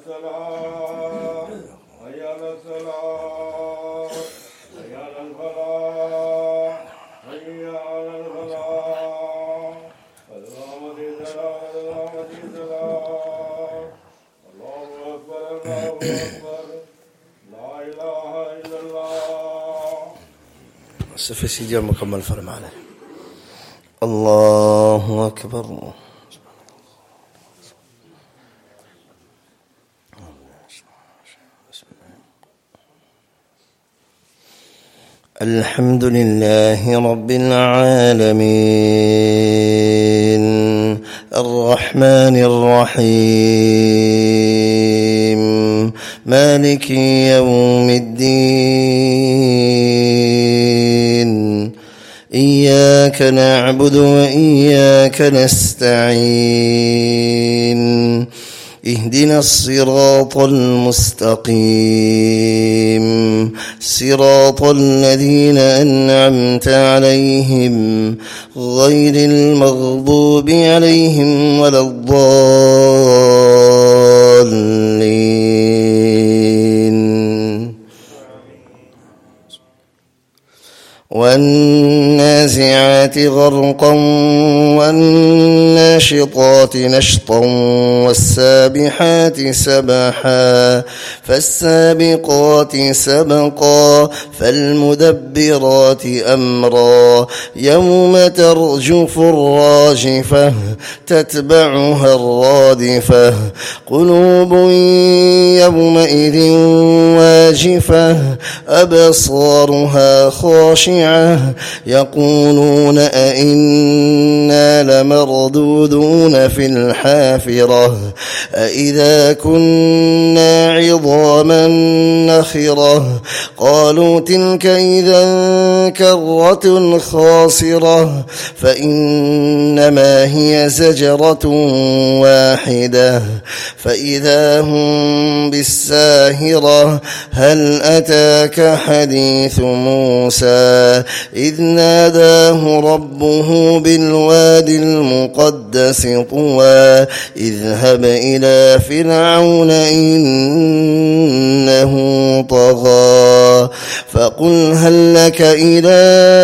الصلاة حي على الصلاة حي على الفلاح حي على الفلاح اللهم الله أكبر الله أكبر لا إله إلا الله. صفي سيدي المكمل فرم عليه. الله أكبر. الحمد لله رب العالمين الرحمن الرحيم مالك يوم الدين إياك نعبد وإياك نستعين اهدنا الصراط المستقيم صراط الذين أنعمت عليهم غير المغضوب عليهم ولا الضالين. والنازعات غرقا والناشطات نشطا والسابحات سبحا فالسابقات سبقا فالمدبرات أمرا يوم ترجف الراجفة تتبعها الرادفة قلوب يومئذ واجفة أبصارها خاشعة يقولون أئنا لمردودون في الحافرة أئذا كنا عظاما نخرة قالوا تلك إذا كرة خاسرة فإنما هي زجرة واحدة فإذا هم بالساهرة هل أتاك حديث موسى إذ ناداه ربه بالوادي المقدس طوى اذهب إلى فرعون إنه طغى فقل هل لك إلى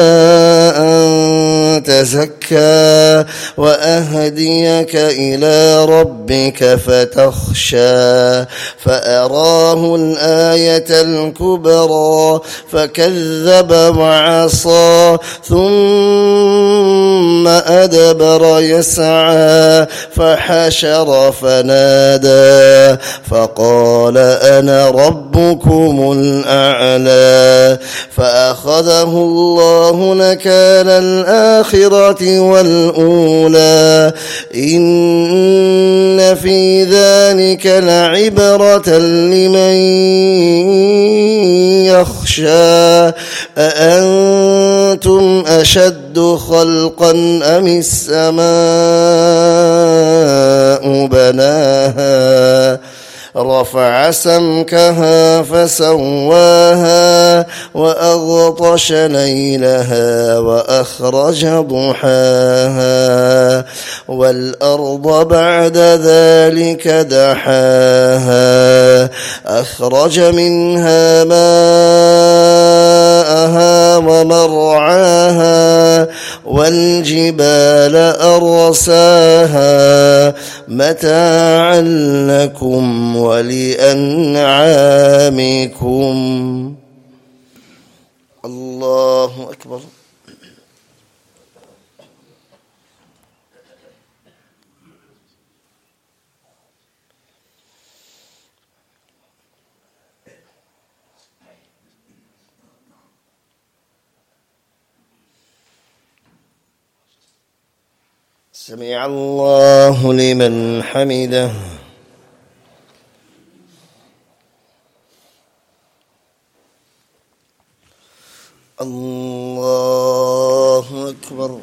أن تزكى وأهديك إلى ربك فتخشى فأراه الآية الكبرى فكذب وعصى ثم أدبر يسعى فحشر فنادى فقال أنا ربكم الأعلى فأخذه الله نكال الآخرة والأولى إن في ذلك لعبرة لمن يخشى أأنتم أشد خلقا أم السماء بناها رفع سمكها فسواها وأغطش ليلها وأخرج ضحاها والأرض بعد ذلك دحاها أخرج منها ماءها ومرعاها والجبال أرساها متاعا لكم ولأنعامكم. الله أكبر. سمع الله لمن حمده. الله أكبر.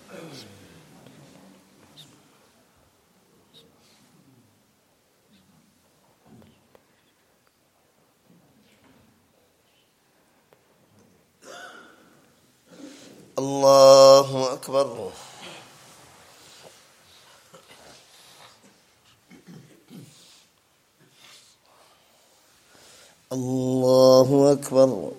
الله أكبر. الله أكبر.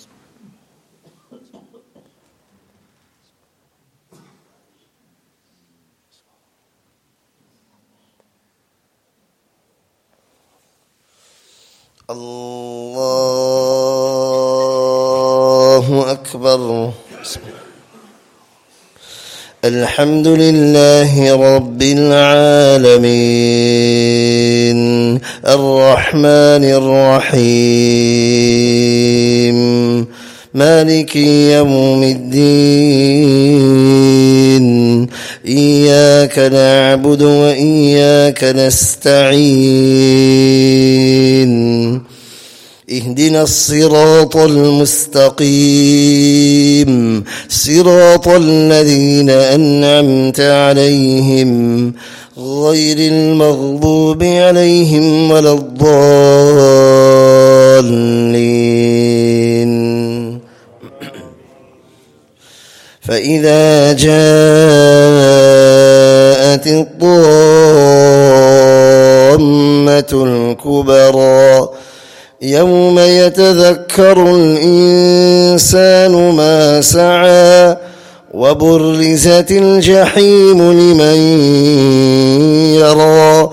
الله أكبر. الحمد لله رب العالمين الرحمن الرحيم مالك يوم الدين إياك نعبد وإياك نستعين اهدنا الصراط المستقيم صراط الذين أنعمت عليهم غير المغضوب عليهم ولا الضالين. فإذا جاءت الطامة الكبرى يوم يتذكر الإنسان ما سعى وبرزت الجحيم لمن يرى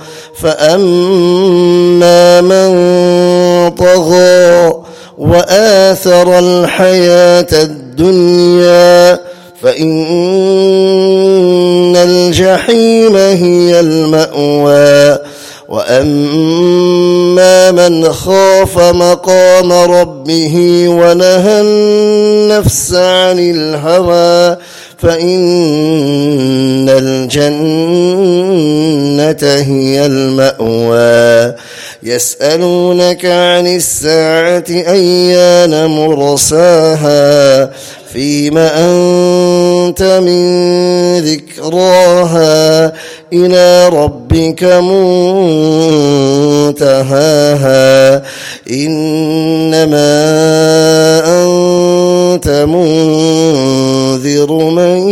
فأما من طغى وآثر الحياة الدنيا فإن الجحيم هي المأوى وأما من خاف مقام ربه ونهى النفس عن الهوى فإن الجنة هي المأوى. يسألونك عن الساعة أيان مرساها فيما أنت من ذكراها إلى ربك منتهاها إنما أنت منذر من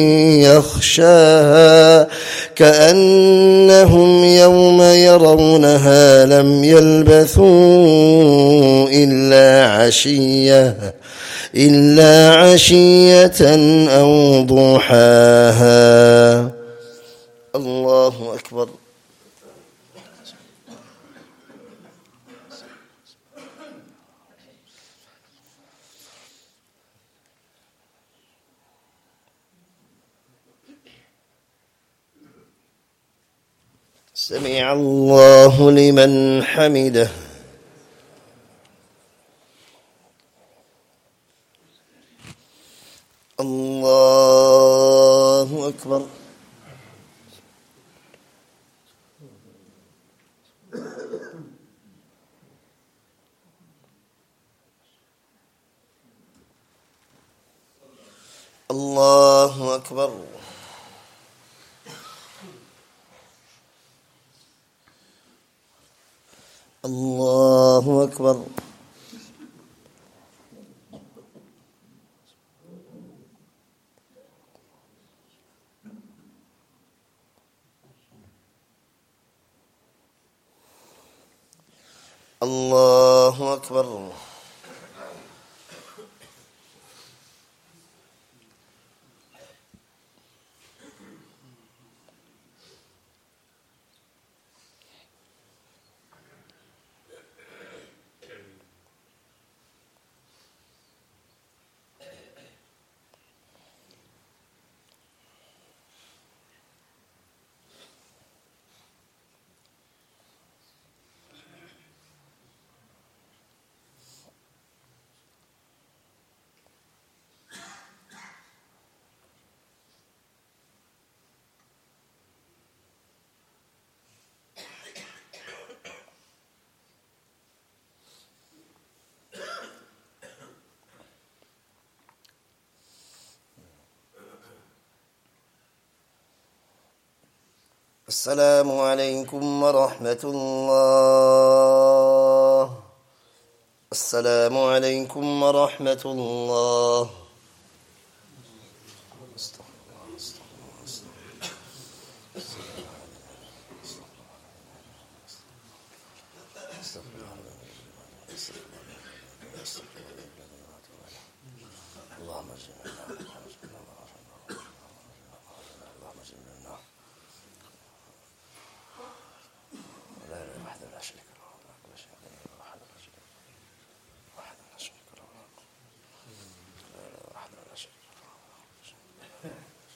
يخشاها كأنهم يوم يرونها لم يلبثوا إلا عشية أو ضحاها. الله أكبر. سمع الله لمن حمده. الله أكبر. الله أكبر. الله أكبر. الله أكبر. السلام عليكم ورحمة الله. السلام عليكم ورحمة الله. اللهم اجعلنا اللهم اجعلنا لا اله وحده لا شريك له كل شيء وحده لا شريك له وحده لا شريك له لا اله وحده لا شريك له.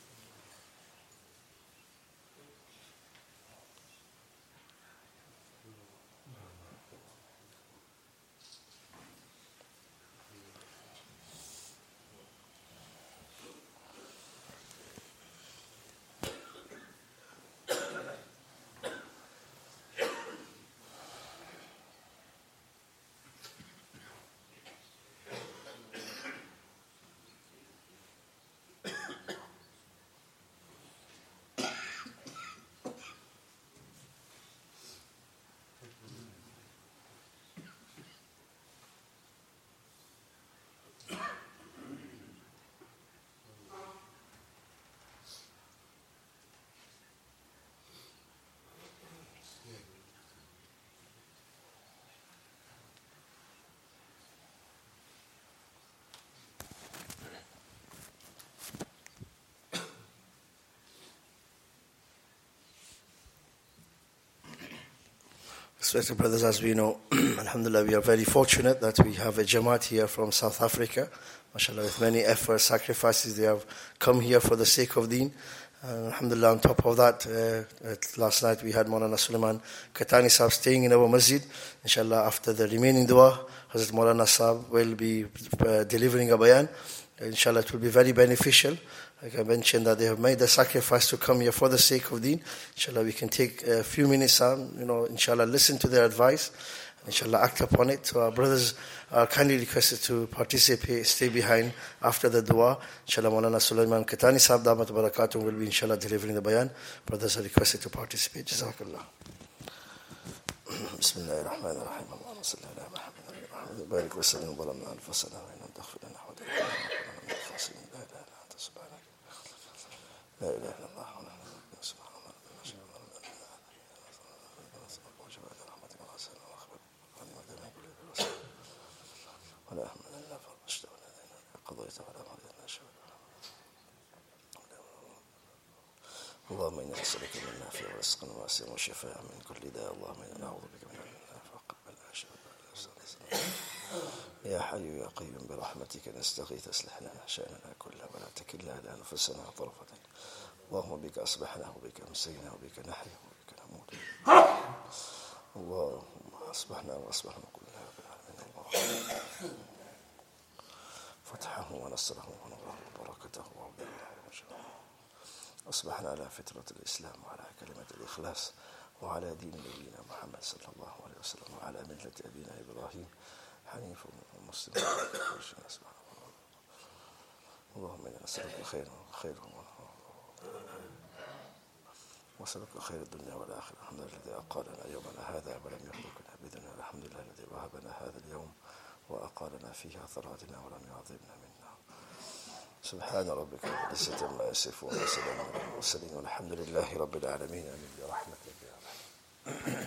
Respected brothers, as we know, alhamdulillah, we are very fortunate that we have a Jamaat here from South Africa. MashaAllah, with many efforts, sacrifices, they have come here for the sake of deen. Alhamdulillah, on top of that, last night we had Maulana Sulaiman Katani Sahib staying in our masjid. Inshallah, after the remaining dua, Hazrat Maulana Sahib will be delivering a bayan. Inshallah, it will be very beneficial. Like I mentioned, that they have made the sacrifice to come here for the sake of deen. Inshallah, we can take a few minutes, inshallah, listen to their advice, and inshallah, act upon it. So our brothers are kindly requested to participate, stay behind after the dua. Inshallah, Maulana Sulaiman Katani Sahib Damat Barakatuh will be, inshallah, delivering the bayan. Brothers are requested to participate. Jazakallah. Bismillahir Rahmanir Rahim. Allahumma salli ala Muhammad. Barik wa sallim wa balam alfa sana wa inna taghfir lana wa لا إله إلا الله ولا أحمد إلا فرشت ولا قضيت ولا مريض اللهم إنا نسألك من نافع ورزقا واسعا وشفاء من كل داء. اللهم إنا نعوذ بك من النفاق يا حي يا قيوم برحمتك نستغيث اصلح لنا شأننا كله ولا تكلنا إلى أنفسنا طرفة. اللهم بك أصبحنا وبك أمسينا وبك نحيا وبك نموت. اللهم أصبحنا وأصبحنا كلنا رب العالمين. اللهم فتحه ونصره ونوره وبركته وعبده وجهه. أصبحنا على فطرة الإسلام وعلى كلمة الإخلاص وعلى دين نبينا محمد صلى الله عليه وسلم وعلى ملة أبينا إبراهيم حنيف ومسلم. اللهم إنا نسألك خير وسألك خير الدنيا والآخرة. الحمد لله الذي أقالنا يومنا هذا ولم يهلكنا بدنا. الحمد لله الذي وهبنا هذا اليوم وأقالنا فيه أثراتنا ولم يعذبنا منا. سبحان ربك رب العزة عما يصفون وسلام على المرسلين والحمد لله رب العالمين. آمين برحمتك يا رحمن.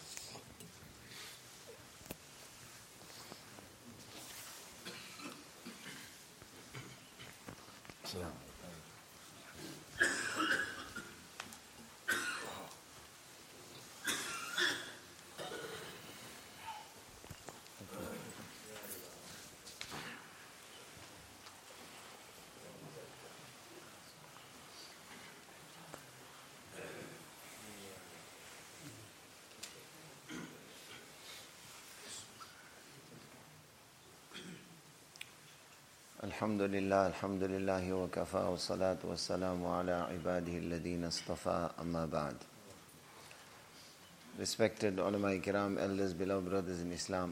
الحمد لله وكفى والصلاة والسلام على عباده الذين اصطفى أما بعد. Respected ulama kiram, elders, beloved brothers in Islam,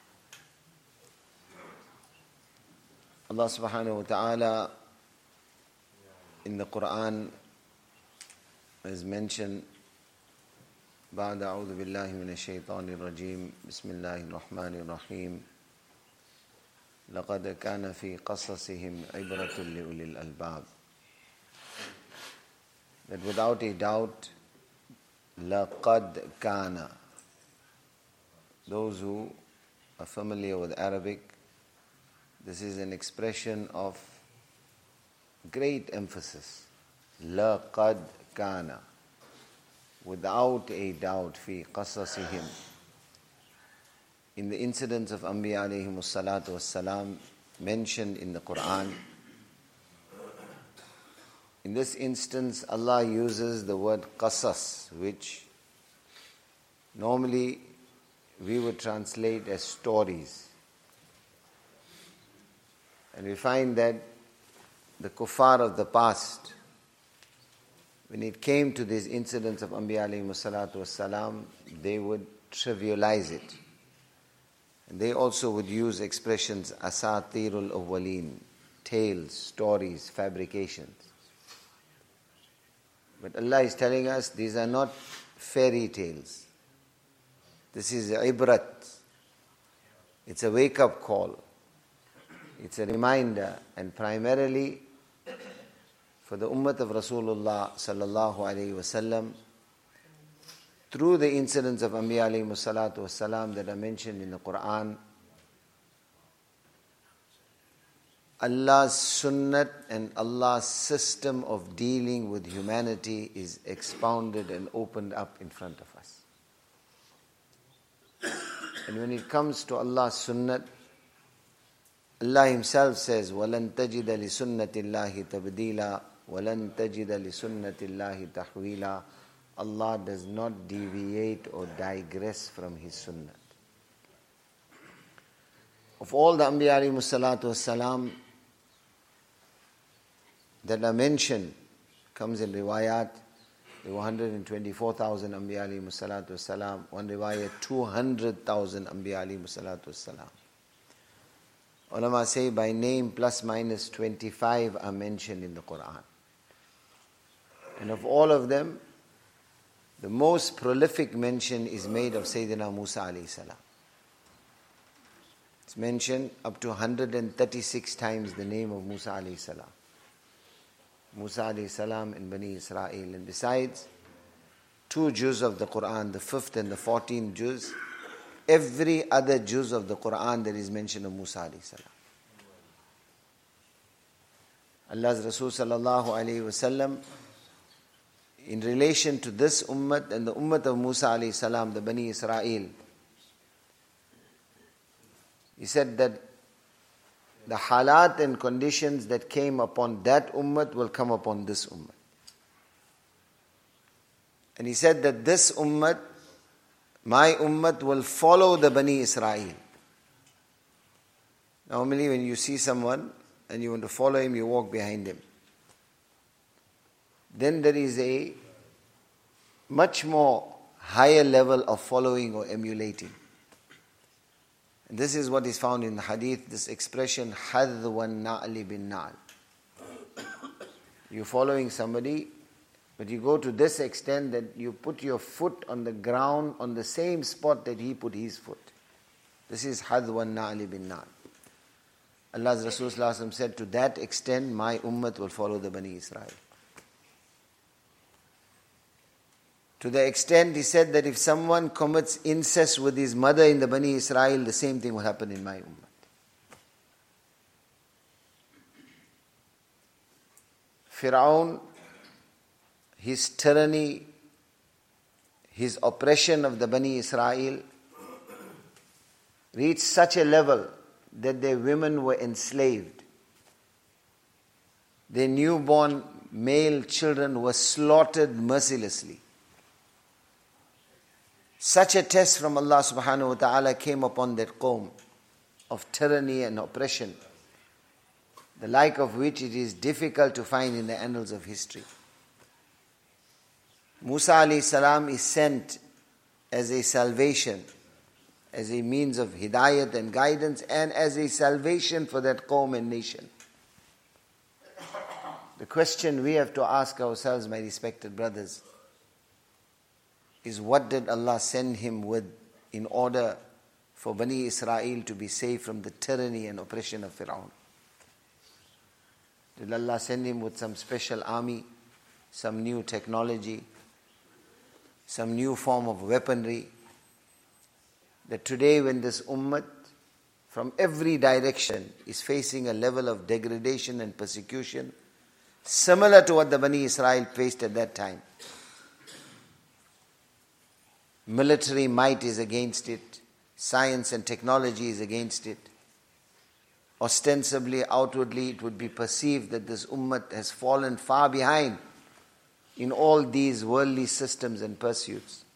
Allah subhanahu wa ta'ala in the Quran has mentioned بعد أعوذ بالله من الشيطان الرجيم بسم الله الرحمن الرحيم لقد كان في قصصهم عبرة لأولي الألباب. That without a doubt, لقد كان, those who are familiar with Arabic, this is an expression of great emphasis. لَقَدْ كَانَ, without a doubt, فِي قَصَصِهِمْ, in the incidents of Anbiya alayhimus salatu wassalam mentioned in the Quran. In this instance, Allah uses the word qasas, which normally we would translate as stories. And we find that the kuffar of the past, when it came to these incidents of Anbiya alayhimus salatu wassalam, they would trivialize it. And they also would use expressions asatirul awwaleen, tales, stories, fabrications. But Allah is telling us these are not fairy tales. This is ibrat. It's a wake-up call. It's a reminder, and primarily for the ummah of Rasulullah sallallahu alaihi wasallam, through the incidents of Anbiya alayhimus salatu wassalam that are mentioned in the Quran, Allah's sunnat and Allah's system of dealing with humanity is expounded and opened up in front of us. And when it comes to Allah's sunnat, Allah Himself says, وَلَن تَجِدَ لِسُنَّةِ اللَّهِ تَبْدِيلًا وَلَن تَجِدَ لِسُنَّةِ اللَّهِ تَحْوِيلًا. Allah does not deviate or digress from His sunnat. Of all the Anbiya alayhimus salatu wassalam that are mentioned, comes in riwayat, there were 124,000 Anbiya alayhimus salatu wassalam, one riwayat 200,000 Anbiya alayhimus salatu wassalam. Ulama say by name plus minus 25 are mentioned in the Quran. And of all of them, the most prolific mention is made of Sayyidina Musa alayhi salam. It's mentioned up to 136 times the name of Musa alayhi salam. Musa alayhi salam and Bani Israel. And besides, 2 juz of the Quran, the 5th and the 14th juz, every other juz of the Quran there is mention of Musa alayhi salam. Allah's Rasul sallallahu alayhi wasallam, in relation to this ummah and the ummah of Musa alayhi salam, the Bani Israel, he said that the halat and conditions that came upon that ummah will come upon this ummah. And he said that this ummah, my ummah, will follow the Bani Israel. Normally when you see someone and you want to follow him, you walk behind him. Then there is a much more higher level of following or emulating. And this is what is found in the hadith, this expression, hadwan na'li bin na'al. You're following somebody, but you go to this extent that you put your foot on the ground on the same spot that he put his foot. This is hadwan na'li bin na'al. Allah's Rasul sallallahu alaihi wasallam said, to that extent my ummah will follow the Bani Israel. To the extent, he said that if someone commits incest with his mother in the Bani Israel, the same thing will happen in my ummah. Fir'aun, his tyranny, his oppression of the Bani Israel reached such a level that their women were enslaved. Their newborn male children were slaughtered mercilessly. Such a test from Allah subhanahu wa ta'ala came upon that qawm of tyranny and oppression, the like of which it is difficult to find in the annals of history. Musa alayhi salam is sent as a salvation, as a means of hidayat and guidance, and as a salvation for that qawm and nation. The question we have to ask ourselves, my respected brothers, is what did Allah send him with in order for Bani Israel to be saved from the tyranny and oppression of Fir'aun? Did Allah send him with some special army, some new technology, some new form of weaponry? That today when this ummah from every direction is facing a level of degradation and persecution similar to what the Bani Israel faced at that time. Military might is against it. Science and technology is against it. Ostensibly, outwardly, it would be perceived that this ummah has fallen far behind in all these worldly systems and pursuits.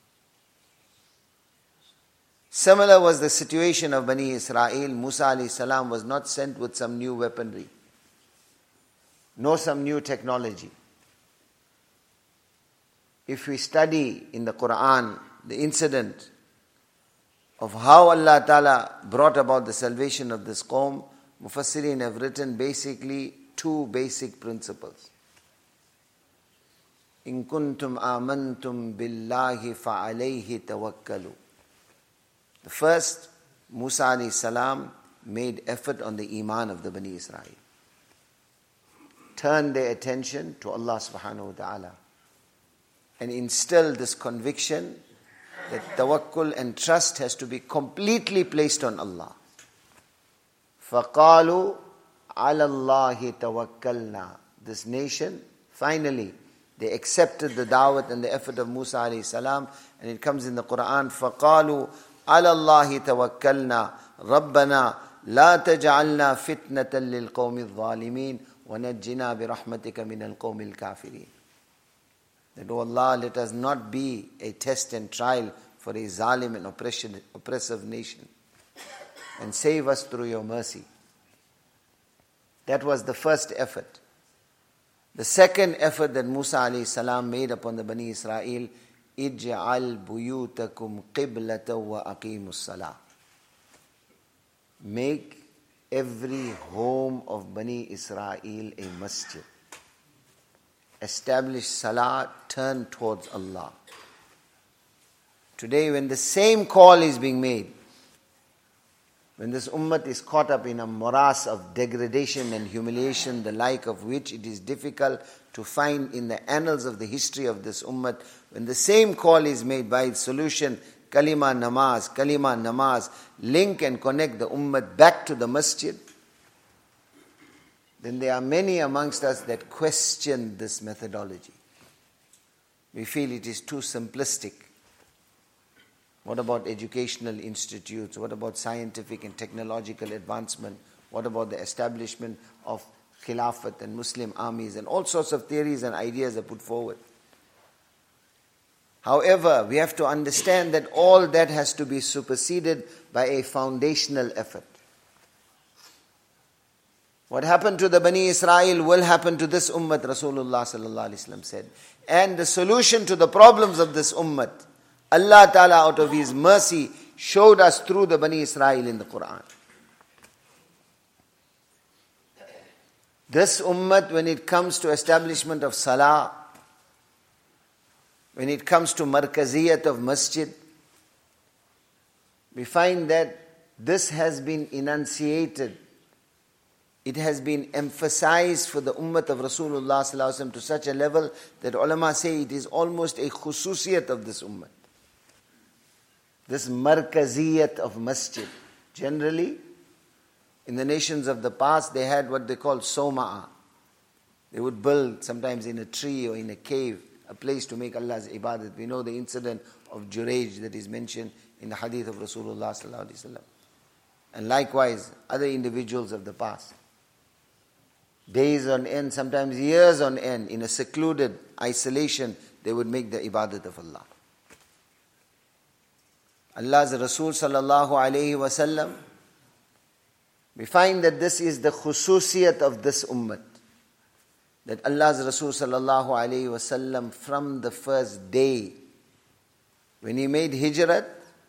Similar was the situation of Bani Israel. Musa alayhi salam was not sent with some new weaponry, nor some new technology. If we study in the Quran the incident of how Allah Ta'ala brought about the salvation of this qawm, Mufassirin have written basically two basic principles. In kuntum amantum billahi fa'alayhi tawakkalu. The first, Musa alayhi salam made effort on the iman of the Bani Israel. Turned their attention to Allah subhanahu wa ta'ala and instilled this conviction that tawakkul and trust has to be completely placed on Allah. فَقَالُوا عَلَى اللَّهِ تَوَكَّلْنَا. This nation, finally, they accepted the da'wat and the effort of Musa alayhi salam, and it comes in the Quran, فَقَالُوا عَلَى اللَّهِ تَوَكَّلْنَا رَبَّنَا لَا تَجْعَلْنَا فِتْنَةً لِلْقَوْمِ الظَّالِمِينَ وَنَجِّنَا بِرَحْمَتِكَ مِنَ الْقَوْمِ الْكَافِرِينَ. That, O Allah, let us not be a test and trial for a zalim and oppressive nation, and save us through your mercy. That was the first effort. The second effort that Musa alayhi salam made upon the Bani Israel, اجعل بيوتكم قبلة وأقيموا الصلاة. Make every home of Bani Israel a masjid. Establish salah, turn towards Allah. Today, when the same call is being made, when this ummah is caught up in a morass of degradation and humiliation, the like of which it is difficult to find in the annals of the history of this ummah, when the same call is made by its solution, kalima namaz, link and connect the ummah back to the masjid, then there are many amongst us that question this methodology. We feel it is too simplistic. What about educational institutes? What about scientific and technological advancement? What about the establishment of Khilafat and Muslim armies? And all sorts of theories and ideas are put forward. However, we have to understand that all that has to be superseded by a foundational effort. What happened to the Bani Israel will happen to this ummah, Rasulullah sallallahu alaihi wasallam said. And the solution to the problems of this ummah, Allah Ta'ala out of His mercy showed us through the Bani Israel in the Quran. This ummah, when it comes to establishment of salah, when it comes to markaziyat of masjid, we find that this has been enunciated. It has been emphasized for the ummah of Rasulullah sallallahu alaihi wasallam to such a level that ulama say it is almost a khususiyat of this ummah. This markaziyat of masjid. Generally, in the nations of the past, they had what they call sawma'a. They would build, sometimes in a tree or in a cave, a place to make Allah's ibadat. We know the incident of Jurayj that is mentioned in the hadith of Rasulullah sallallahu alaihi wasallam. And likewise, other individuals of the past. Days on end, sometimes years on end, in a secluded isolation, they would make the ibadat of Allah. Allah's Rasul sallallahu alayhi wasallam, we find that this is the khususiyat of this ummah. That Allah's Rasul sallallahu alayhi wasallam, from the first day, when he made hijrat,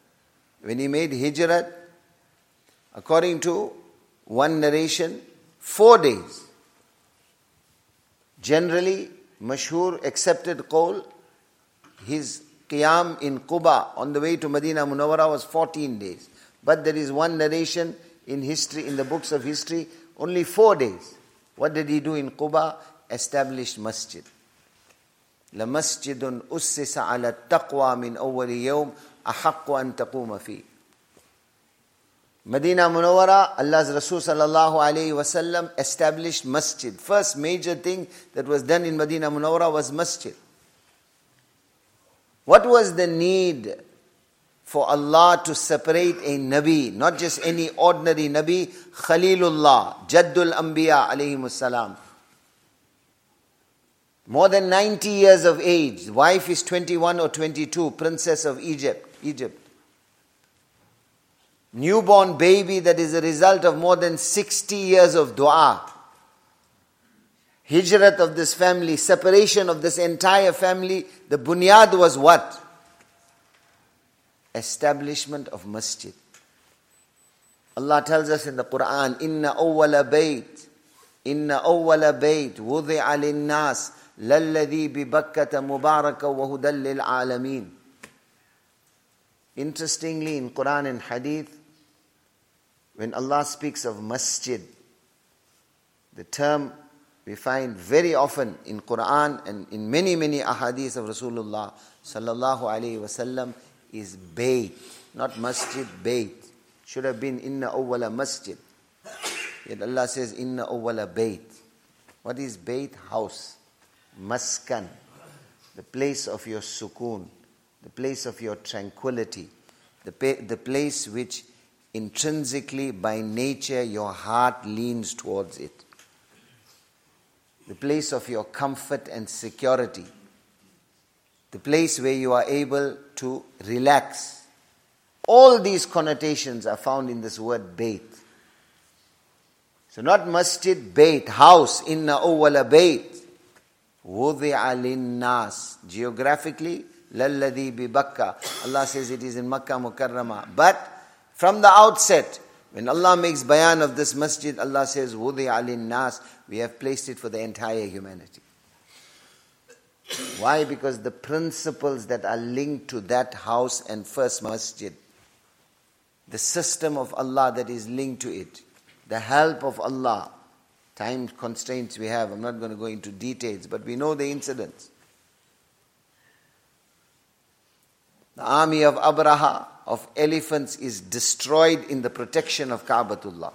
according to one narration, 4 days. Generally, mashhur accepted qawl, his qiyam in Quba on the way to Medina Munawwara was 14 days. But there is one narration in history, in the books of history, only 4 days. What did he do in Quba? Established masjid. لَمَسْجِدٌ أُسِّسَ عَلَى التَّقْوَى مِنْ أَوَّلِ يَوْمٍ أَحَقُّ أَن تَقُومَ فِيهِ. Medina Munawwara, Allah's Rasul sallallahu alayhi wasallam established masjid. First major thing that was done in Medina Munawwara was masjid. What was the need for Allah to separate a Nabi, not just any ordinary Nabi, Khalilullah, Jaddul Anbiya alayhimus salam. More than 90 years of age, the wife is 21 or 22, princess of Egypt. Newborn baby that is a result of more than 60 years of dua. Hijrat of this family, separation of this entire family, the bunyad was what? Establishment of masjid. Allah tells us in the Quran, Inna awwala bayt wudi'a lin-nas lalladhi bi Bakkata mubaraka wa hudan lil alamin. Interestingly, in Quran and Hadith, when Allah speaks of masjid, the term we find very often in Quran and in many ahadith of Rasulullah sallallahu alaihi wasallam is bayt, not masjid, bayt. Should have been inna awwala masjid. Yet Allah says inna awwala bayt. What is bayt? House. Maskan. The place of your sukoon. The place of your tranquility. The place which intrinsically by nature your heart leans towards it. The place of your comfort and security. The place where you are able to relax. All these connotations are found in this word bayt. So not masjid, bayt, house, inna awwala bayt wudi'a lin-nas. Geographically, lalladhi bi Bakka. Allah says it is in Makkah Mukarramah. But from the outset, when Allah makes bayan of this masjid, Allah says wudi'a lin-nas. We have placed it for the entire humanity. Why? Because the principles that are linked to that house and first masjid, the system of Allah that is linked to it, the help of Allah, time constraints we have, I'm not going to go into details, but we know the incidents. The army of Abraha, of elephants, is destroyed in the protection of Ka'batullah.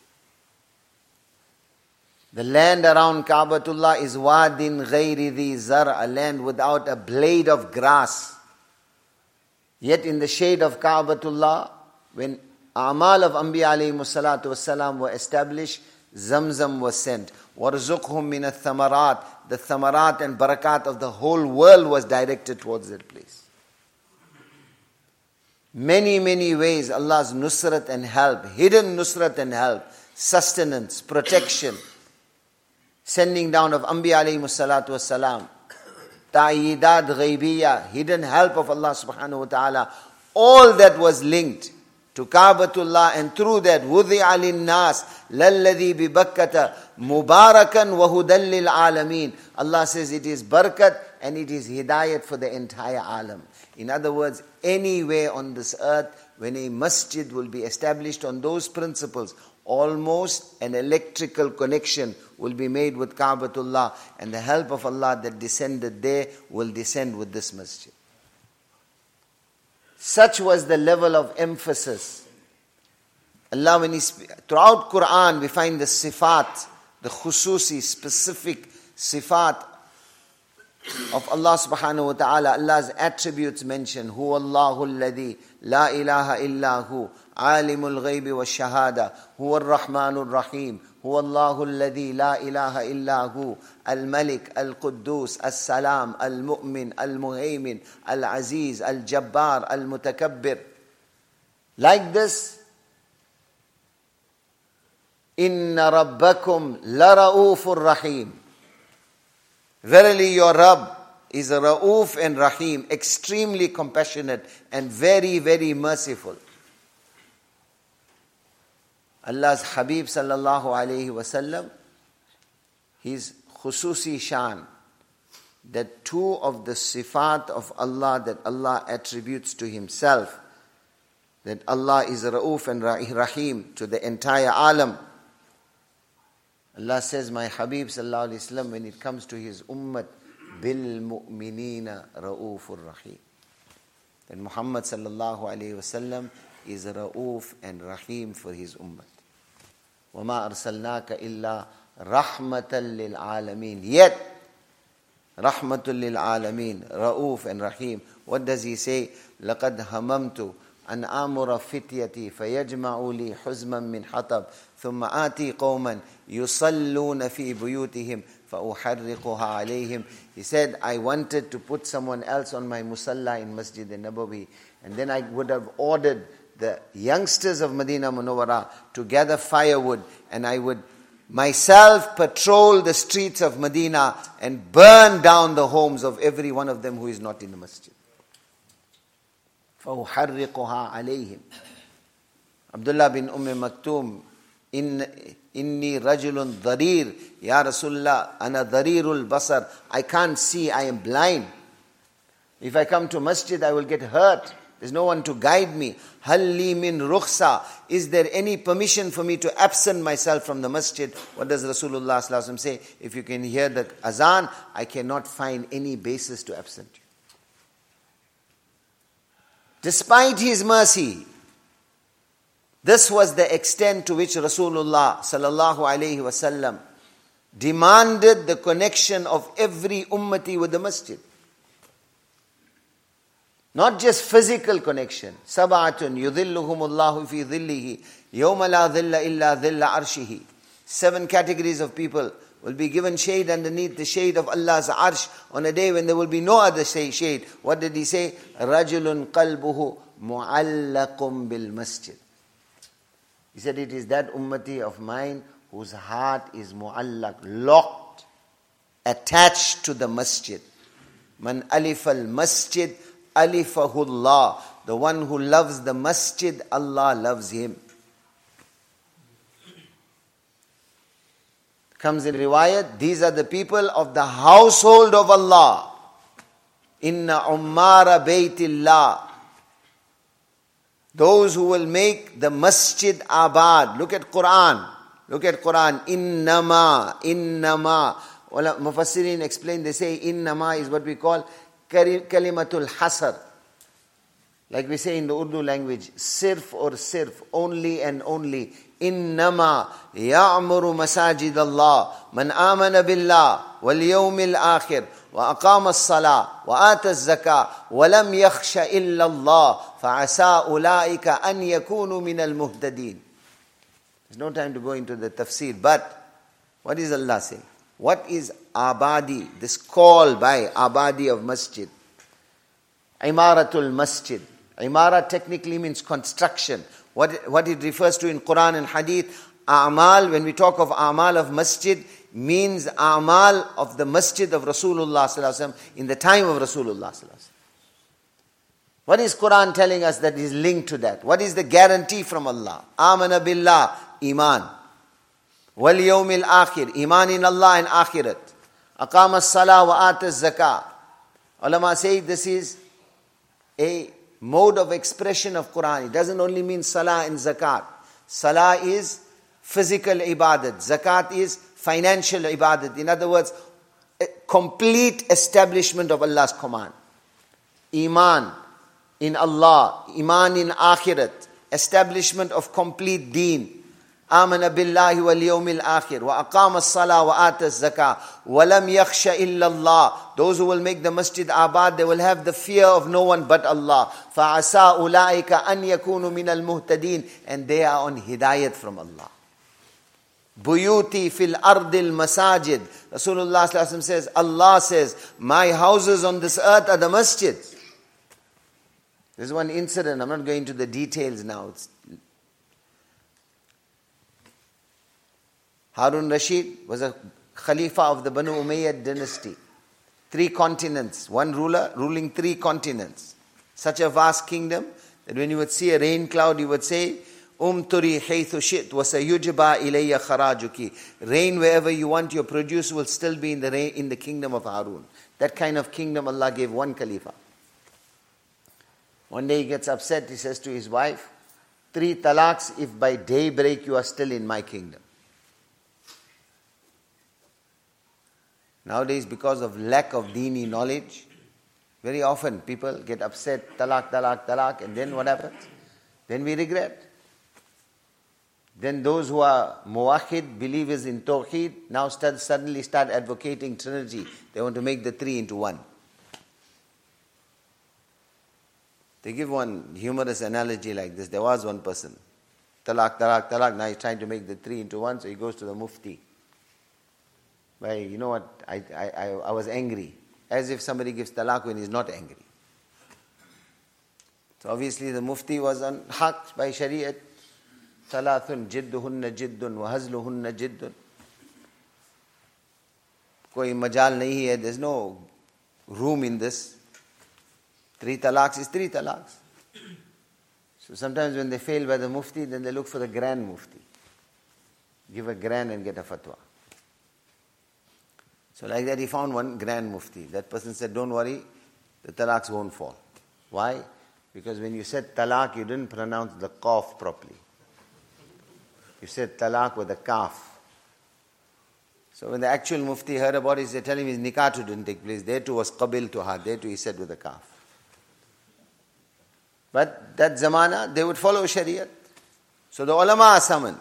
The land around Ka'batullah is wadin ghayri dhi zar, a land without a blade of grass. Yet in the shade of Ka'batullah, when A'mal of Anbiya alayhi salatu wassalam were established, Zamzam was sent. وَرْزُقْهُمْ مِنَ الثَّمَرَاتِ. The thamarat and barakat of the whole world was directed towards that place. Many ways Allah's nusrat and help, hidden nusrat and help, sustenance, protection, sending down of Anbiya alayhi salatu wassalam, ta'idat ghaibiyya, hidden help of Allah subhanahu wa ta'ala, all that was linked to Ka'batullah, and through that, wudi'a lin-nas lalladhi bi Bakkata mubarakan wa hudan lil alamin. Allah says it is barakat and it is hidayat for the entire alam. In other words, anywhere on this earth, when a masjid will be established on those principles, almost an electrical connection will be made with Ka'batullah, and the help of Allah that descended there will descend with this masjid. Such was the level of emphasis. Allah, when throughout Quran we find the sifat, the khususi, specific sifat of Allah subhanahu wa ta'ala, Allah's attributes mentioned. Huwa Allahu alladhi la ilaha illa hu, alimul ghaybi wa shahada, huwa ar-Rahmanur Rahim, huwa Allahu alladhi la ilaha illa hu, al-Malik, al-Quddus, al-Salam, al-Mu'min, al-Muhaymin, al-Aziz, al-Jabbar, al-Mutakabbir. Like this, inna rabbakum la ra'ufur rahim. Verily your Rabb is a Ra'uf and Rahim, extremely compassionate and very merciful. Allah's Habib sallallahu alayhi wasallam, his khususi shan, that two of the sifat of Allah that Allah attributes to himself, that Allah is Ra'uf and Rahim to the entire alam. Allah says, my Habib sallallahu alayhi wasallam, when it comes to his ummah, bil mu'minina ra'ufur rahim. That Muhammad sallallahu alayhi wasallam is Ra'uf and Rahim for his ummah. وَمَا أَرْسَلْنَاكَ إِلَّا رَحْمَةً لِلْعَالَمِينَ. Yet, رَحْمَةٌ لِلْعَالَمِينَ, Ra'uf and Rahim. What does he say? لَقَدْ هَمَمْتُ أن آمر فتيتي فيجمعوا لي حزما من حطب ثم آتي قوما يصلون في بيوتهم فأحرقها عليهم. He said, I wanted to put someone else on my musalla in Masjid al-Nabawi, and then I would have ordered the youngsters of Medina Munawwara to gather firewood, and I would myself patrol the streets of Medina and burn down the homes of every one of them who is not in the masjid. فَأُحَرِّقُهَا عَلَيْهِمْ. Abdullah bin Maktoum, inni rajulun dharir, Ya Rasulullah, ana dharirul basar. I can't see, I am blind. If I come to masjid, I will get hurt. There's no one to guide me. Hal li min rukhsa. Is there any permission for me to absent myself from the masjid? What does Rasulullah sallallahu alaihi wasallam say? If you can hear the azan, I cannot find any basis to absent you. Despite his mercy, this was the extent to which Rasulullah sallallahu alaihi wasallam demanded the connection of every ummati with the masjid. Not just physical connection. Sab'atun yudhilluhumullahu fi dhillihi yawma la dhilla illa dhilla arshihi. 7 categories of people will be given shade underneath the shade of Allah's arsh on a day when there will be no other shade. What did he say? Rajulun qalbuhu mu'allaqum bil masjid. He said, it is that ummati of mine whose heart is mu'allaq, locked, attached to the masjid. Man alif al masjid alifahullah. The one who loves the masjid, Allah loves him. Comes in riwayat, these are the people of the household of Allah. Inna ummara baytillah. Those who will make the masjid abad. Look at Quran. Look at Quran. Innama. Mufassirin explain, they say innama is what we call kalimatul hasar. Like we say in the Urdu language, sirf or sirf, only and only. Innama ya'muru masajid Allah man amana billah wal yawmil akhir wa aqama as-salah wa ata az-zakah wa lam yakhsha illa Allah fa'asa ulaika an yakunu min al-muhtadin. There's no time to go into the tafsir, but what is Allah saying? What is abadi, this call by abadi of masjid? Imaratul masjid. Imara technically means construction. What it refers to in Quran and Hadith, a'mal, when we talk of a'mal of masjid, means a'mal of the masjid of Rasulullah sallallahu alaihi wasallam in the time of Rasulullah sallallahu alaihi wasallam. What is Quran telling us that is linked to that? What is the guarantee from Allah? Amana billah, iman. Wal yawmil akhir, iman in Allah and akhirat. Aqama as-salah wa ata az-zakah. Ulama say this is a mode of expression of Quran. It doesn't only mean salah and zakat. Salah is physical ibadat. Zakat is financial ibadat. In other words, a complete establishment of Allah's command. Iman in Allah, iman in akhirat, establishment of complete deen. آمن بالله واليوم الآخر وأقام الصلاة وآتى الزكاة ولم يخش إلا الله. Those who will make the masjid abad, they will have the fear of no one but Allah. فعسى أولئك أن يكونوا من المهتدين. And they are on hidayat from Allah. بيوتي في الأرض المساجد. Rasulullah sallallahu alaihi wasallam says, Allah says, my houses on this earth are the masjids. There's one incident, I'm not going into the details now. Harun Rashid was a Khalifa of the Banu Umayyad dynasty. 3 continents, one ruler ruling 3 continents. Such a vast kingdom that when you would see a rain cloud, you would say, Umturi haythu shit wa sayujba ilayya kharajuki. Rain wherever you want, your produce will still be in the kingdom of Harun. That kind of kingdom Allah gave one Khalifa. One day he gets upset, he says to his wife, 3 talaqs if by daybreak you are still in my kingdom. Nowadays, because of lack of deeni knowledge, very often people get upset, talaq, talaq, talaq, and then what happens? then we regret. Then those who are muwahhid, believers in tawheed, now suddenly start advocating Trinity. They want to make the three into one. They give one humorous analogy like this. There was one person, talaq, talaq, talaq. Now he's trying to make the three into one, so he goes to the mufti. But you know what, I was angry. As if somebody gives talaq when he's not angry. So obviously the mufti was on haq by Shariat. Thalathun jidduhunna jiddun wa hazluhunna jiddun. Koi majal nahi hai, there's no room in this. 3 talaqs is 3 talaqs. So sometimes when they fail by the mufti, then they look for the grand mufti. Give a grand and get a fatwa. So like that he found one grand mufti. That person said, don't worry, the talaqs won't fall. Why? Because when you said talaq, you didn't pronounce the qaf properly. You said talaq with a kaf. So when the actual mufti heard about it, they tell him his nikah too didn't take place. There too was qabil to her. There too he said with a kaf. But that zamana, they would follow Shariat. So the ulama are summoned.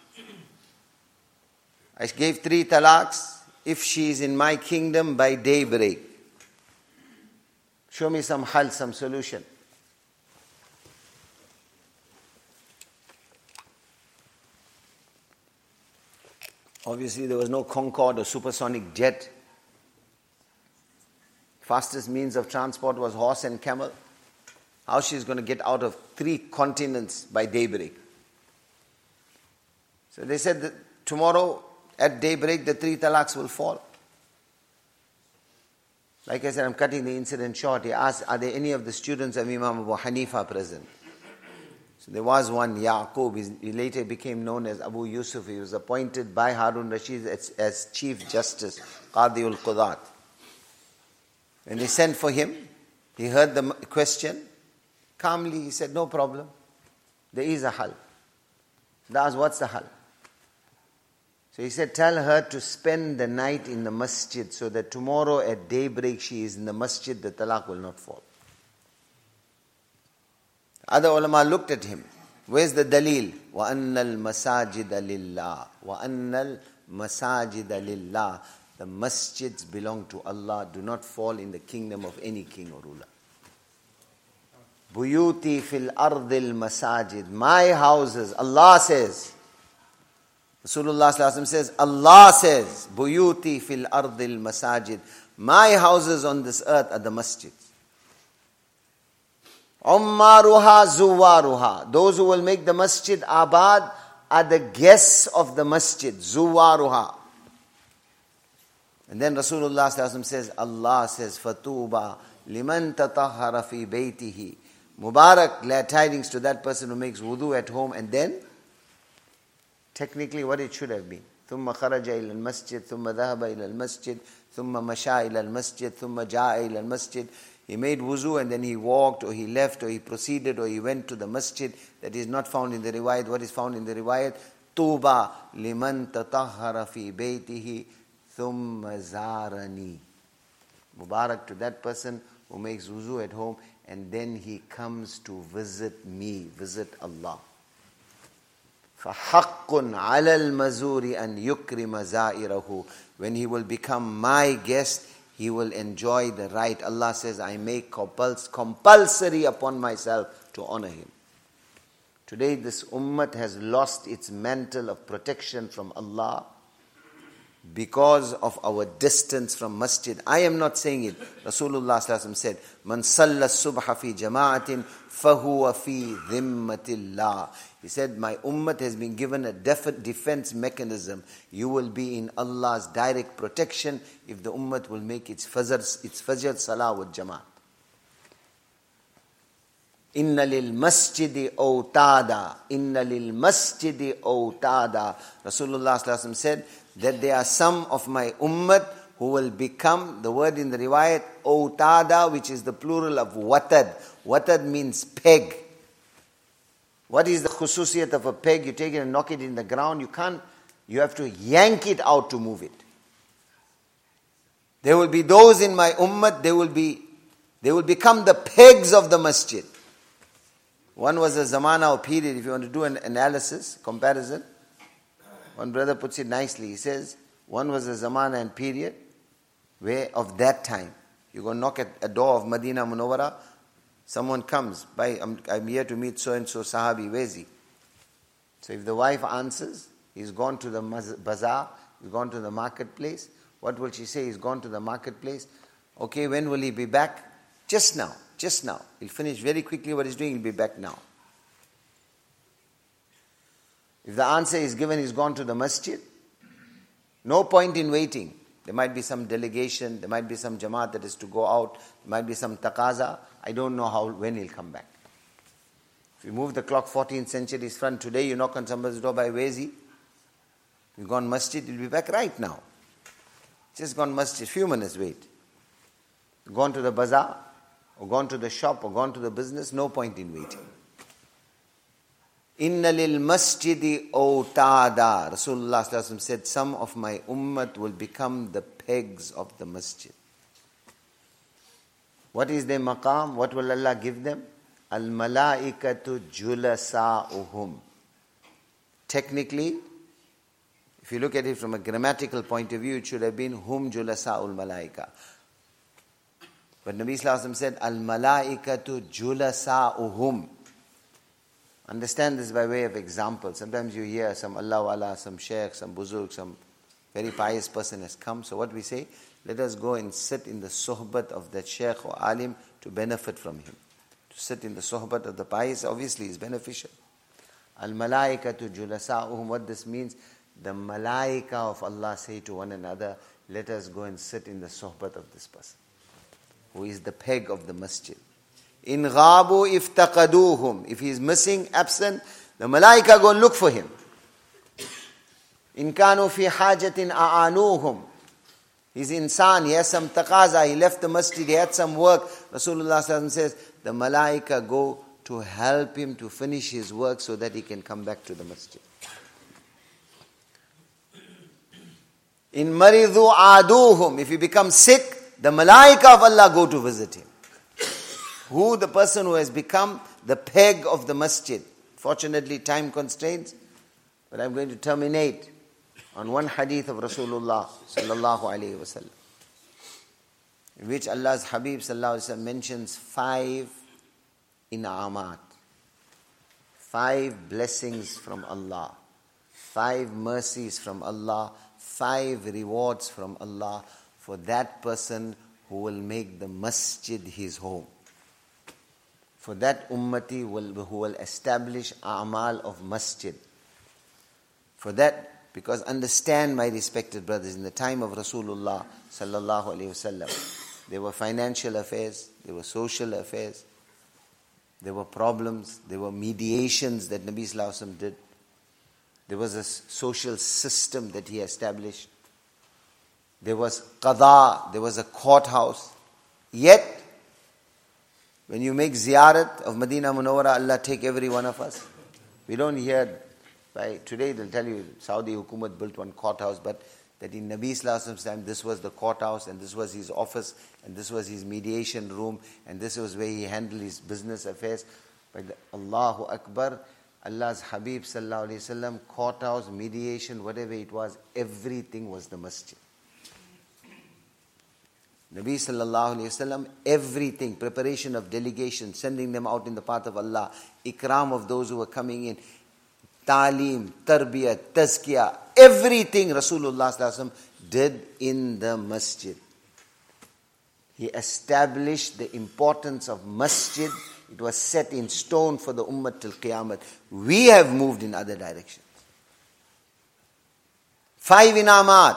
I gave 3 talaqs. If she is in my kingdom by daybreak, show me some hal, some solution. Obviously there was no Concorde or supersonic jet. Fastest means of transport was horse and camel. How she's going to get out of 3 continents by daybreak? So they said that tomorrow at daybreak the 3 talaqs will fall. Like I said, I'm cutting the incident short. He asked, are there any of the students of Imam Abu Hanifa present? So there was one, Yaqub. He later became known as Abu Yusuf. He was appointed by Harun Rashid as Chief Justice, Qadi al-Qudat. When they sent for him, he heard the question. Calmly, he said, no problem. There is a hal. They asked, what's the hal? So he said, tell her to spend the night in the masjid so that tomorrow at daybreak she is in the masjid, the talaq will not fall. Other ulama looked at him. Where's the dalil? وَأَنَّ الْمَسَاجِدَ لِلَّهِ وَأَنَّ الْمَسَاجِدَ لِلَّهِ. The masjids belong to Allah, do not fall in the kingdom of any king or ruler. Buyuti fil ardil masajid. My houses, Allah says. Rasulullah sallallahu alaihi wasallam says, Allah says, Buyuti fil ardil masajid. My houses on this earth are the masjids. Ummaruha zuwaruha. Those who will make the masjid abad are the guests of the masjid. Zuwaruha. And then Rasulullah sallallahu alaihi wasallam says, Allah says, Fatuba liman tatahhara fi baytihi. Mubarak, glad tidings to that person who makes wudu at home. And then, technically what it should have been. ثم خرج إلى المسجد ثم ذهب إلى المسجد ثم مشى إلى المسجد ثم جاء إلى المسجد. He made wuzu and then he walked or he left or he proceeded or he went to the masjid. That is not found in the riwayat. What is found in the riwayat? Tuba liman tatahhara fi baytihi thumma zarani. Mubarak to that person who makes wuzu at home and then he comes to visit me, visit Allah. فَحَقٌّ عَلَى الْمَزُورِ أَنْ يُكْرِمَ زَائِرَهُ. When he will become my guest, he will enjoy the right. Allah says, I make compulsory upon myself to honor him. Today this ummah has lost its mantle of protection from Allah because of our distance from masjid. I am not saying it. Rasulullah sallallahu alaihi wasallam said, Man salla subha fi jama'atin fahuwa fi dhimmatillah. He said, my ummah has been given a defense mechanism. You will be in Allah's direct protection if the ummah will make its fajr salah with jama'at. Inna lil masjidi awtada. Inna lil masjidi awtada. Rasulullah sallallahu alaihi wasallam said that there are some of my ummah who will become, the word in the riwayat, awtada, which is the plural of watad. Watad means peg. What is the khususiyat of a peg? You take it and knock it in the ground. You have to yank it out to move it. There will be those in my ummah, they will become the pegs of the masjid. One was a zamana or period. If you want to do an analysis, comparison, one brother puts it nicely. He says, one was a zamana and period where of that time. You go knock at a door of Medina Munawwara, someone comes, I'm here to meet so-and-so Sahabi, where is he? So if the wife answers, he's gone to the bazaar, he's gone to the marketplace. What will she say? He's gone to the marketplace. Okay, when will he be back? Just now. He'll finish very quickly what he's doing, he'll be back now. If the answer is given, he's gone to the masjid, no point in waiting. There might be some delegation, there might be some jamaat that is to go out, there might be some taqaza. I don't know when he'll come back. If you move the clock 14th century's front, today you knock on somebody's door by where is he? You've gone masjid, he'll be back right now. Just gone masjid, few minutes wait. Gone to the bazaar, or gone to the shop, or gone to the business, no point in waiting. Inna lil masjidi awtada. Rasulullah sallallahu alaihi wasallam said, some of my ummat will become the pegs of the masjid. What is their maqam? What will Allah give them? Al malaikatu julasa'uhum. Technically, if you look at it from a grammatical point of view, it should have been hum julasa'ul malaika. But Nabi sallallahu alaihi wasallam said, al malaikatu julasa'uhum. Understand this by way of example. Sometimes you hear some Allah wala, some sheikh, some buzurg, some very pious person has come. So what we say, let us go and sit in the sohbat of that sheikh or alim to benefit from him. To sit in the sohbat of the pious obviously is beneficial. Al-malaikatu julasa'uhum. What this means, the malaika of Allah say to one another, let us go and sit in the sohbat of this person, who is the peg of the masjid. In ghabu iftaqaduhum. If he is missing, absent, the malaika go and look for him. In kanu fi hajatin a'anuhum. He's insan, he has some taqaza, he left the masjid, he had some work. Rasulullah sallallahu alaihi wasallam says, the malaika go to help him to finish his work so that he can come back to the masjid. In maridhu aduhum. If he becomes sick, the malaika of Allah go to visit him. Who? The person who has become the peg of the masjid. Fortunately, time constraints, but I'm going to terminate on one hadith of Rasulullah sallallahu alaihi wasallam, in which Allah's Habib sallallahu alaihi wasallam mentions 5 in'amat, 5 blessings from Allah, 5 mercies from Allah, 5 rewards from Allah for that person who will make the masjid his home. For that ummati who will establish a'mal of masjid. For that, because understand, my respected brothers, in the time of Rasulullah sallallahu alaihi wasallam, there were financial affairs, there were social affairs, there were problems, there were mediations that Nabi sallallahu alaihi wasallam did. There was a social system that he established. There was qada, there was a courthouse. Yet, when you make ziyarat of Medina Munawwara, Allah take every one of us. We don't hear, today they'll tell you Saudi Hukumat built one courthouse, but that in Nabi Sallallahu Alaihi Wasallam's time, this was the courthouse, and this was his office, and this was his mediation room, and this was where he handled his business affairs. But Allahu Akbar, Allah's Habib Sallallahu Alaihi Wasallam, courthouse, mediation, whatever it was, everything was the masjid. Nabi Sallallahu Alaihi Wasallam, everything, preparation of delegation, sending them out in the path of Allah, ikram of those who were coming in, Talim, Tarbiyat, Tazkiyah, everything Rasulullah Sallallahu Alaihi Wasallam did in the masjid. He established the importance of masjid. It was set in stone for the ummah till Qiyamah. We have moved in other directions. 5 inamat.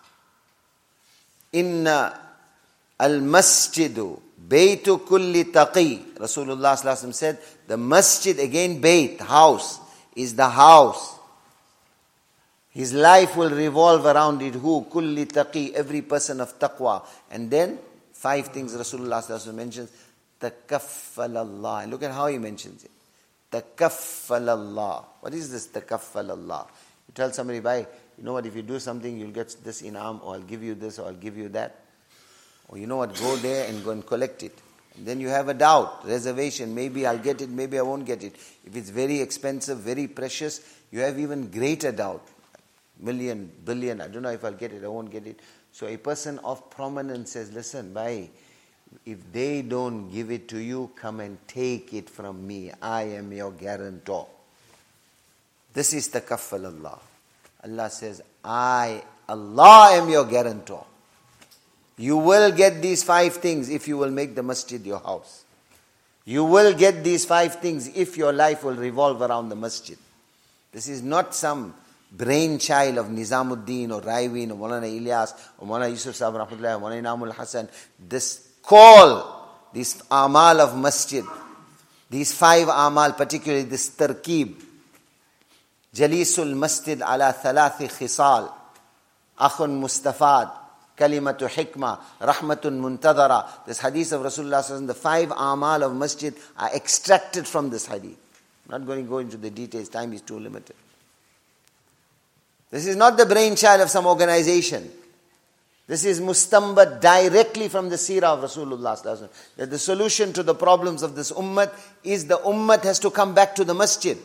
Inna al-masjidu baytu kulli taqi. Rasulullah Sallallahu Alaihi Wasallam said, the masjid, again bayt, house, is the house. His life will revolve around it. Who? Kulli taqi, every person of taqwa. And then 5 things Rasulullah Sallallahu Alaihi Wasallam mentions. Takaffal Allah. And look at how he mentions it. Takaffal Allah. What is this takaffal Allah? You tell somebody, you know what, if you do something, you'll get this in'am, or I'll give you this, or I'll give you that. Or you know what, go there and go and collect it. And then you have a doubt, reservation, maybe I'll get it, maybe I won't get it. If it's very expensive, very precious, you have even greater doubt. Million, billion, I don't know if I'll get it, I won't get it. So a person of prominence says, listen, bhai, if they don't give it to you, come and take it from me. I am your guarantor. This is takaffal Allah. Allah says, Allah am your guarantor. You will get these 5 things if you will make the masjid your house. You will get these 5 things if your life will revolve around the masjid. This is not some brainchild of Nizamuddin or Raivin or Maulana Ilyas or Maulana Yusuf Sahib Rahmatullah or Maulana Inamul Hasan. This call, this amal of masjid, these 5 amal, particularly this tarkib, Jalisul masjid ala thalathi khisal, akhun mustafad, kalimatu hikmah, rahmatun muntadara. This hadith of Rasulullah, the 5 amal of masjid are extracted from this hadith. I'm not going to go into the details, time is too limited. This is not the brainchild of some organization. This is mustambat directly from the seerah of Rasulullah. That the solution to the problems of this ummah is the ummah has to come back to the masjid.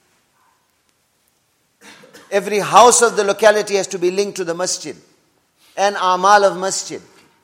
Every house of the locality has to be linked to the masjid. And amal of masjid.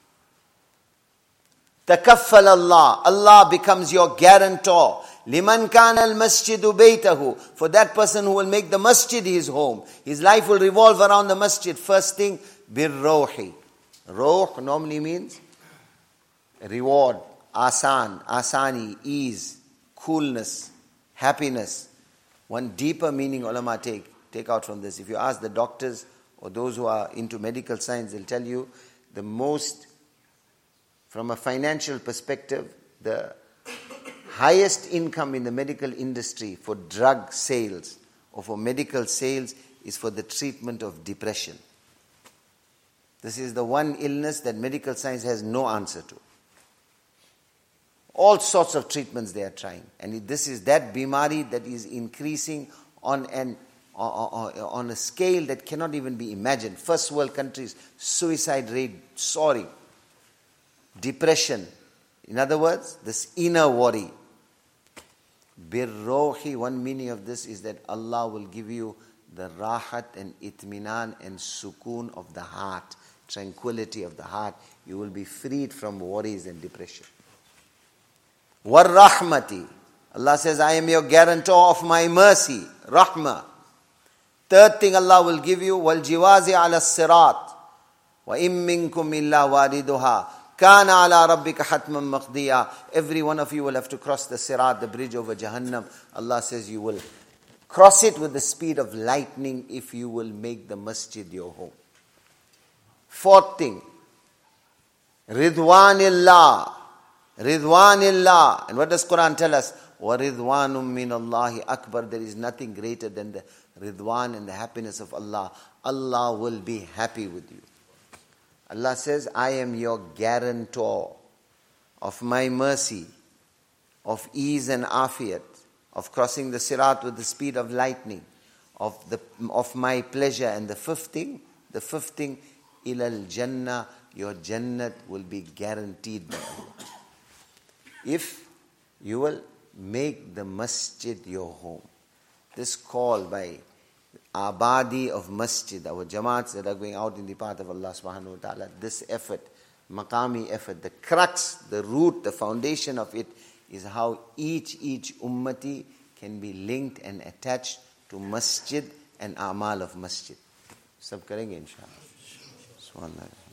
Takaffal Allah. Allah becomes your guarantor. Liman kana al-masjidu baytahu. For that person who will make the masjid his home. His life will revolve around the masjid. First thing, birrohi. Roh normally means reward, asan, asani, ease, coolness, happiness. One deeper meaning ulama take out from this. If you ask the doctors or those who are into medical science, they'll tell you the most, from a financial perspective, the highest income in the medical industry for drug sales or for medical sales is for the treatment of depression. This is the one illness that medical science has no answer to. All sorts of treatments they are trying. And this is that bimari that is increasing on a scale that cannot even be imagined. First world countries, suicide rate soaring. Depression. In other words, this inner worry. Birrohi, one meaning of this is that Allah will give you the rahat and itminan and sukoon of the heart, tranquility of the heart. You will be freed from worries and depression. War-rahmati. Allah says, I am your guarantor of my mercy, rahmah. Third thing Allah will give you, wal-jiwazi ala sirat. Wa im minkum illa wariduha. Kana ala rabbika hatman maqdiya. Every one of you will have to cross the sirat, the bridge over Jahannam. Allah says you will cross it with the speed of lightning if you will make the masjid your home. Fourth thing, Ridwanillah. Ridwanillah. And what does Quran tell us? وَرِضْوَانٌ مِّنَ اللَّهِ akbar. There is nothing greater than the Ridwan and the happiness of Allah. Allah will be happy with you. Allah says, I am your guarantor of my mercy, of ease and afiyat, of crossing the sirat with the speed of lightning, of my pleasure. And the fifth thing, ilal jannah, your jannat will be guaranteed by Allah. If you will make the masjid your home. This call by Abadi of masjid, our jamaats that are going out in the path of Allah subhanahu wa ta'ala, this effort, maqami effort, the crux, the root, the foundation of it is how each ummati can be linked and attached to masjid and amal of masjid. Sab karenge inshallah. Subhanallah.